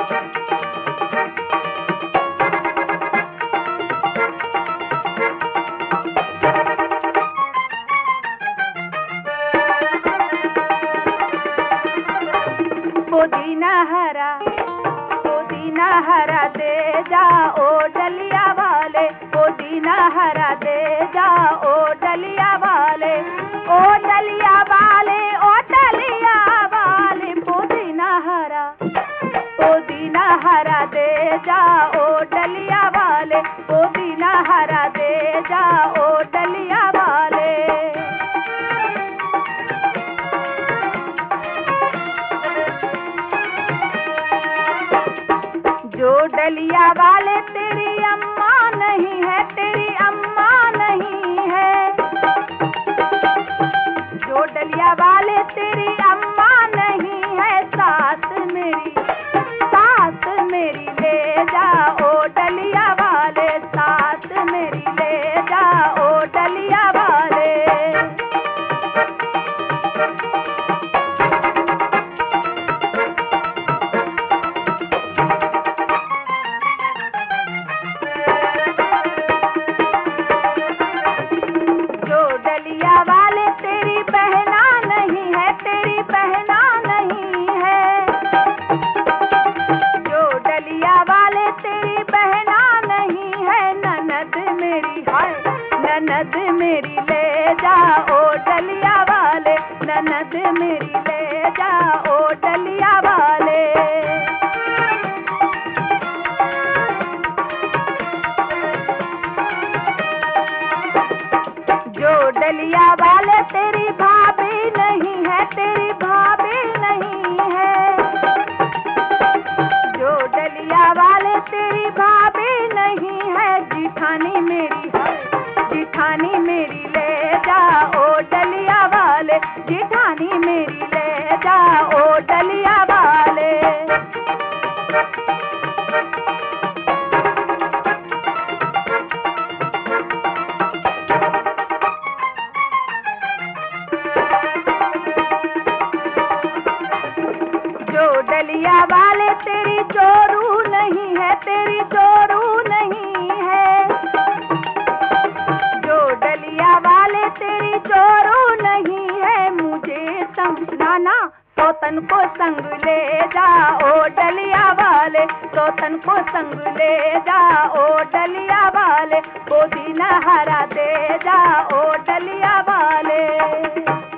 पुदीना हरा दे जा ओ डलिया वाले, पुदीना हरा दे जा ओ डलिया वाले, ओ डलिया वाले, ओ डलिया वाले, पुदीना हरा दे जा ओ डलिया वाले, पुदीना हरा दे जा ओ डलिया वाले। जो डलिया वाले तेरी अम्मा नहीं है, तेरी अम्मा नहीं है, जो डलिया वाले तेरी अम्मा नहीं है, सास मेरी ले जा ओ डलिया वाले, सास मेरी ले जा ओ डलिया वाले। डलिया वाले तेरी बहना नहीं है, तेरी बहना नहीं है, जो डलिया वाले तेरी बहना नहीं है, ननद मेरी है, ननद मेरी ले जा ओ डलिया वाले, ननद मेरी ले जा ओ डलिया वाले। जो डलिया वाले तेरी भाभी नहीं है, तेरी भाभी नहीं है, जो डलिया वाले तेरी भाभी नहीं है, जिठानी मेरी है, जिठानी मेरी ले जा ओ डलिया वाले, जिठानी मेरी ले जा ओ डलिया वाले। जो डलिया वाले तेरी चोरू नहीं है, तेरी चोरू नहीं है, जो डलिया वाले तेरी चोरू नहीं है, मुझे समझाना सौतन को संग ले जा ओ डलिया वाले, सौतन को संग ले जा ओ डलिया वाले, पुदीना हरा दे जा ओ डलिया वाले।